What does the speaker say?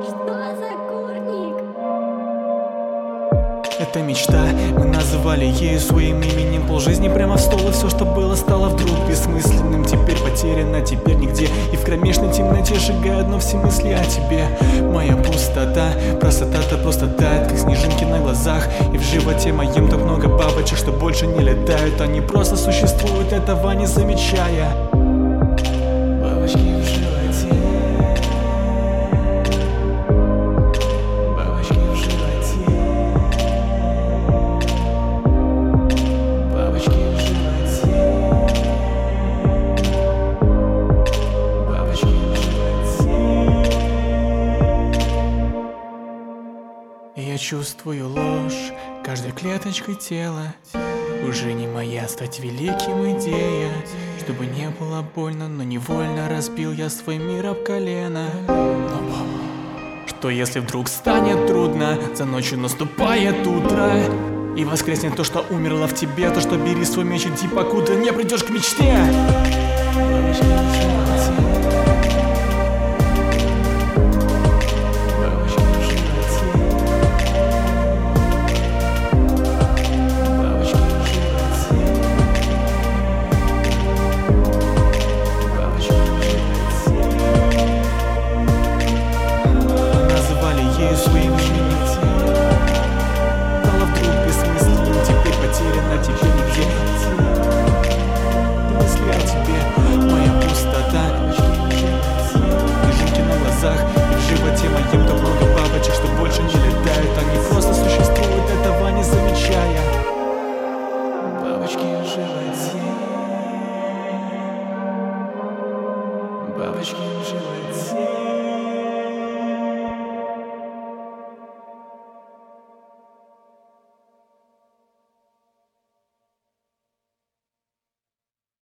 Что за курник? Это мечта, мы называли ею своим именем. Полжизни прямо в стол, и все, что было, стало вдруг бессмысленным. Теперь потеряно, теперь нигде. И в кромешной темноте сжигают вновь все мысли о тебе. Моя пустота, простота-то просто тает, как снежинки на глазах. И в животе моем так много бабочек, что больше не летают. Они просто существуют, этого не замечая. Бабочки в животе. Бабочки в животе. Бабочки в животе. Бабочки в животе. Я чувствую ложь каждой клеточкой тела. Уже не моя стать великим идея. Чтобы не было больно, но невольно разбил я свой мир об колено. Что если вдруг станет трудно, за ночью наступает утро, и воскреснет то, что умерло в тебе. То, что бери свой меч, иди, покуда не придешь к мечте. Бабочки в животе. Бабочки в животе. Бабочки в животе. Бабочки в животе. Мы называли ею своим именем. Стало вдруг бессмысленным, теперь потеряно, теперь нигде. И мысли о тебе, моя пустота. Снежинки на глазах, и в животе моем так много бабочек, что больше не летают. Они просто существуют, этого не замечая. Бабочки в животе. Бабочки в животе.